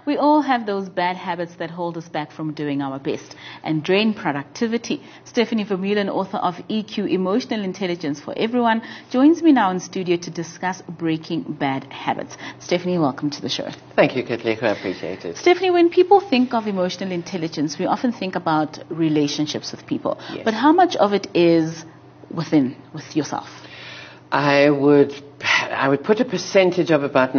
We all have those bad habits that hold us back from doing our best and drain productivity. Stephanie Vermeulen, author of EQ, Emotional Intelligence for Everyone, joins me now in studio to discuss breaking bad habits. Stephanie, welcome to the show. Thank you, Kathleen. I appreciate it. Stephanie, when people think of emotional intelligence, we often think about relationships with people. Yes. But how much of it is with yourself? I would put a percentage of about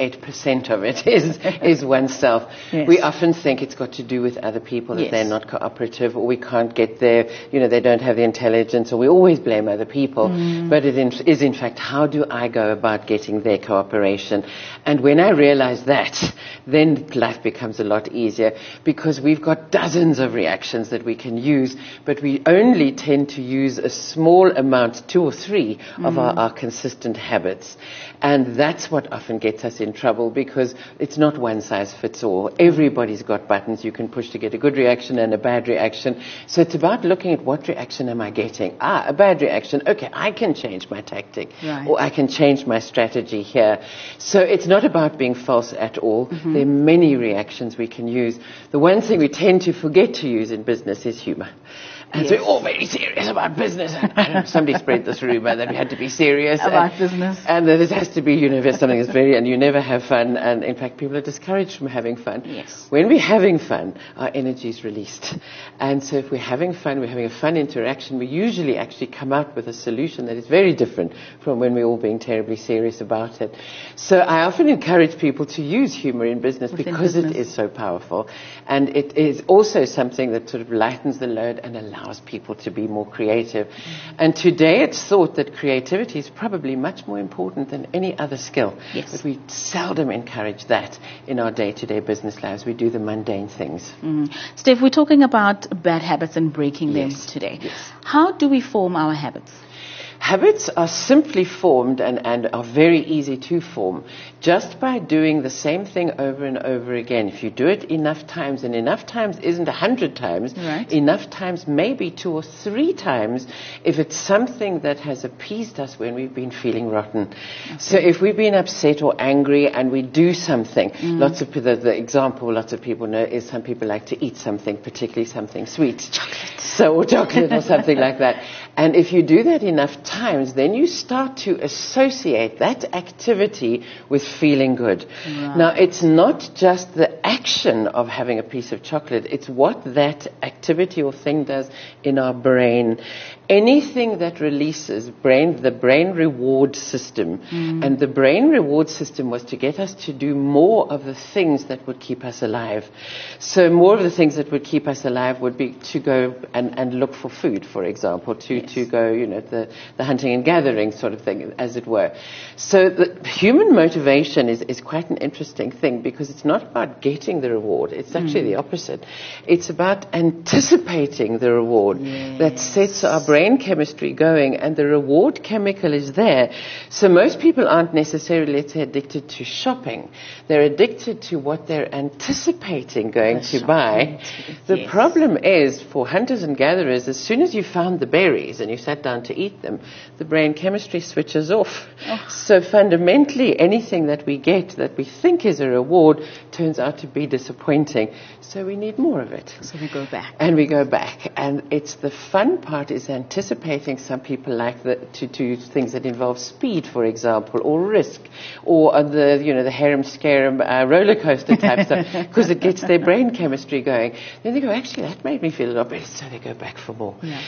98% of it is oneself. Yes. We often think it's got to do with other people, that Yes. they're not cooperative, or we can't get there, they don't have the intelligence, or we always blame other people. But it is in fact, how do I go about getting their cooperation? And when I realize that, then life becomes a lot easier, because we've got dozens of reactions that we can use, but we only tend to use a small amount, 2 or 3 of our consistent habits. And that's what often gets us in trouble, because it's not one size fits all. Everybody's got buttons you can push to get a good reaction and a bad reaction. So it's about looking at what reaction am I getting. A bad reaction. Okay, I can change my tactic. Right. Or I can change my strategy here. So it's not about being false at all. There are many reactions we can use. The one thing we tend to forget to use in business is humor. And so we're all very serious about business. And I don't know, somebody spread this rumor that we had to be serious About business. and that it has to be, something that's and you never have fun. And in fact, people are discouraged from having fun. Yes. When we're having fun, our energy is released. And so if we're having fun, we're having a fun interaction, we usually actually come out with a solution that is very different from when we're all being terribly serious about it. So I often encourage people to use humor in business because it is so powerful. And it is also something that sort of lightens the load and allows people to be more creative. And today it's thought that creativity is probably much more important than any other skill. Yes. But we seldom encourage that in our day-to-day business lives. We do the mundane things. Steph, we're talking about bad habits and breaking them Yes. today. Yes. How do we form our habits? Habits are simply formed and are very easy to form just by doing the same thing over and over again. If you do it enough times, and enough times isn't 100 times, Right. enough times maybe 2 or 3 times, if it's something that has appeased us when we've been feeling rotten. Okay. So if we've been upset or angry and we do something, lots of the example lots of people know is some people like to eat something, particularly something sweet. Or chocolate or something like that. And if you do that enough times, then you start to associate that activity with feeling good. Right. Now, it's not just the action of having a piece of chocolate, it's what that activity or thing does in our brain. Anything that releases the brain reward system, and the brain reward system was to get us to do more of the things that would keep us alive. So more of the things that would keep us alive would be to go and look for food, for example, to go, the hunting and gathering sort of thing, as it were. So the human motivation is quite an interesting thing, because it's not about getting the reward. It's actually the opposite. It's about anticipating the reward that sets our brain chemistry going, and the reward chemical is there. So most people aren't necessarily, let's say, addicted to shopping. They're addicted to what they're anticipating going to buy. The problem is, for hunters and gatherers, as soon as you found the berries and you sat down to eat them, the brain chemistry switches off. So fundamentally, anything that we get that we think is a reward turns out to be disappointing. So we need more of it. So we go back. And we go back. And it's the fun part is anticipating. Some people like to do things that involve speed, for example, or risk, or the harem-scarum roller coaster type stuff, because it gets their brain chemistry going. Then they go, actually, that made me feel a lot better, so they go back for more. Yeah.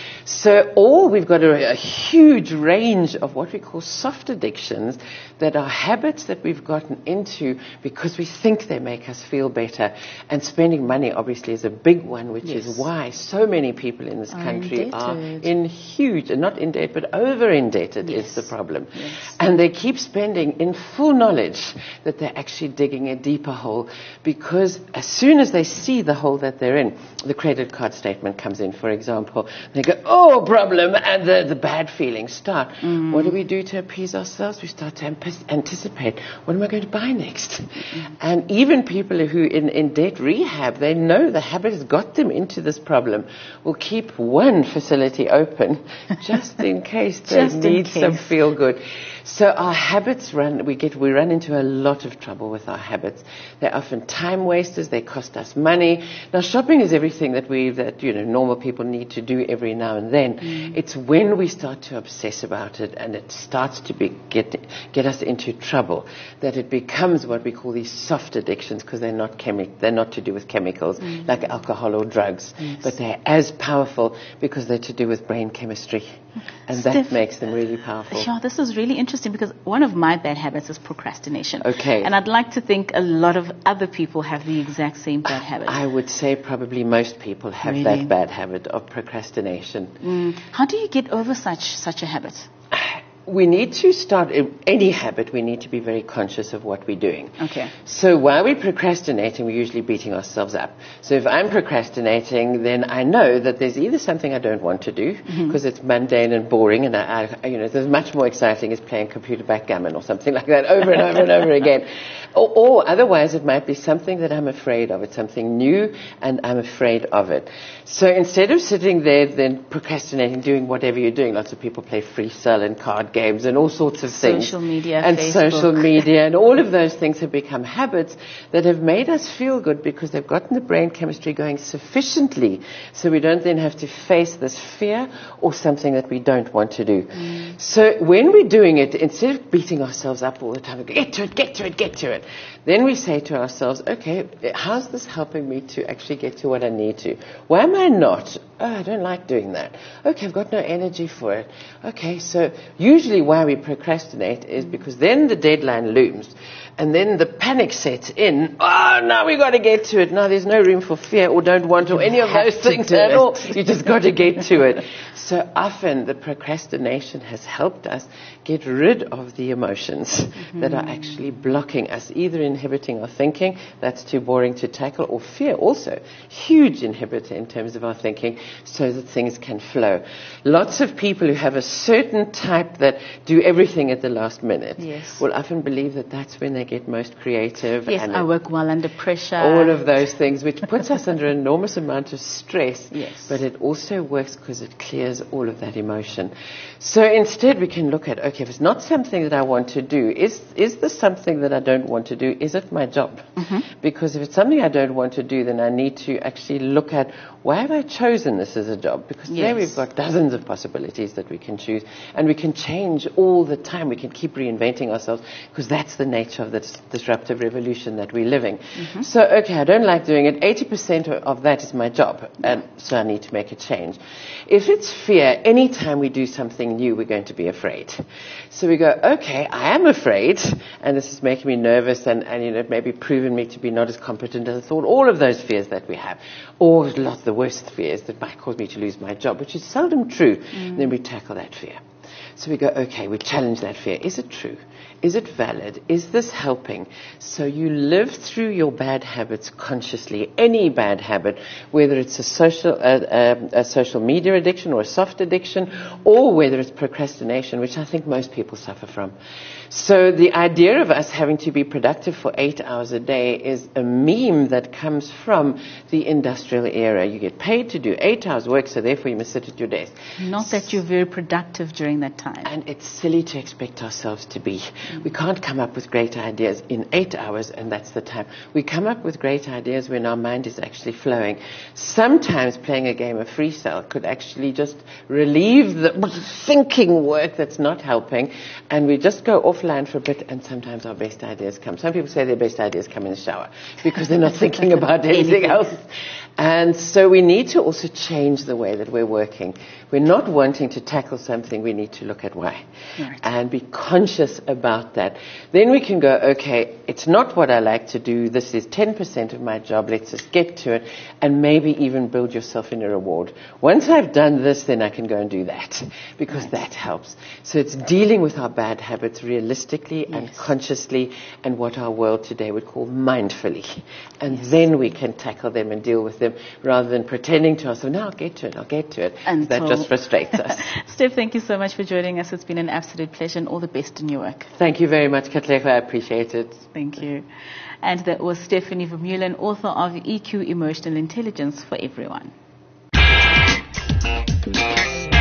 So we've got a huge range of what we call soft addictions that are habits that we've gotten into because we think they make us feel better. And spending money, obviously, is a big one, which is why so many people in this country are in huge, not in debt, but over-indebted is the problem. Yes. And they keep spending in full knowledge that they're actually digging a deeper hole, because as soon as they see the hole that they're in, the credit card statement comes in, for example, they go, oh, problem, and the bad feelings start. What do we do to appease ourselves? We start to anticipate, what am I going to buy next? And even people who in debt rehab, they know the habit has got them into this problem, will keep one facility open just in case they need some feel good. So our habits we run into a lot of trouble with our habits. They're often time wasters. They cost us money. Now, shopping is everything that normal people need to do every now and then. It's when we start to obsess about it and it starts to get us into trouble that it becomes what we call these soft addictions, because they're not to do with chemicals like alcohol or drugs, but they're as powerful because they're to do with brain chemistry, and that makes them really powerful. Sure, this is really interesting because one of my bad habits is procrastination. Okay. And I'd like to think a lot of other people have the exact same bad habit. I would say probably most people have that bad habit of procrastination. How do you get over such a habit? We need to start any habit. We need to be very conscious of what we're doing. Okay. So while we're procrastinating, we're usually beating ourselves up. So if I'm procrastinating, then I know that there's either something I don't want to do because it's mundane and boring, and there's much more exciting as playing computer backgammon or something like that over and over and over again. Or otherwise, it might be something that I'm afraid of. It's something new, and I'm afraid of it. So instead of sitting there then procrastinating, doing whatever you're doing, lots of people play free cell and card games and all sorts of things. Social media, and Facebook. Social media, and all of those things have become habits that have made us feel good because they've gotten the brain chemistry going sufficiently so we don't then have to face this fear or something that we don't want to do. So when we're doing it, instead of beating ourselves up all the time, get to it, then we say to ourselves, okay, how's this helping me to actually get to what I need to? Why am I not? Oh, I don't like doing that. Okay, I've got no energy for it. Okay, so usually why we procrastinate is because then the deadline looms. And then the panic sets in. Oh, now we've got to get to it. No, there's no room for fear or don't want or any of those things at all. You just got to get to it. So often the procrastination has helped us get rid of the emotions that are actually blocking us, either inhibiting our thinking, that's too boring to tackle, or fear also, huge inhibitor in terms of our thinking, so that things can flow. Lots of people who have a certain type that do everything at the last minute will often believe that that's when they get most creative. Yes, and I work well under pressure. All of those things, which puts us under an enormous amount of stress. Yes. But it also works because it clears all of that emotion. So instead we can look at, okay, if it's not something that I want to do, is this something that I don't want to do? Is it my job? Because if it's something I don't want to do, then I need to actually look at, why have I chosen this as a job? Because there we've got dozens of possibilities that we can choose, and we can change all the time. We can keep reinventing ourselves, because that's the nature of this disruptive revolution that we're living. So, okay, I don't like doing it. 80% of that is my job, and so I need to make a change. If it's fear, anytime we do something new, we're going to be afraid. So we go, okay, I am afraid, and this is making me nervous, and it may be proven me to be not as competent as I thought. All of those fears that we have, or a lot of the worst fears that might cause me to lose my job, which is seldom true. Then we tackle that fear. So we go, okay, we challenge that fear. Is it true? Is it valid? Is this helping? So you live through your bad habits consciously. Any bad habit, whether it's a social media addiction or a soft addiction, or whether it's procrastination, which I think most people suffer from. So the idea of us having to be productive for 8 hours a day is a meme that comes from the industrial era. You get paid to do 8 hours work, so therefore you must sit at your desk. Not that you're very productive during that time. And it's silly to expect ourselves to be. We can't come up with great ideas in 8 hours, and that's the time. We come up with great ideas when our mind is actually flowing. Sometimes playing a game of free cell could actually just relieve the thinking work that's not helping, and we just go offline for a bit, and sometimes our best ideas come. Some people say their best ideas come in the shower because they're not thinking about anything else. And so we need to also change the way that we're working. We're not wanting to tackle something, we need to look at why. Right. And be conscious about that. Then we can go, okay, it's not what I like to do, this is 10% of my job, let's just get to it, and maybe even build yourself in a reward. Once I've done this, then I can go and do that, because that helps. So it's dealing with our bad habits realistically and consciously, and what our world today would call mindfully. And then we can tackle them and deal with them, rather than pretending to ourselves, no, I'll get to it. And that just frustrates us. Steph, thank you so much for joining us. It's been an absolute pleasure, and all the best in your work. Thank you very much, Katlego. I appreciate it. Thank you. And that was Stephanie Vermeulen, author of EQ Emotional Intelligence for Everyone.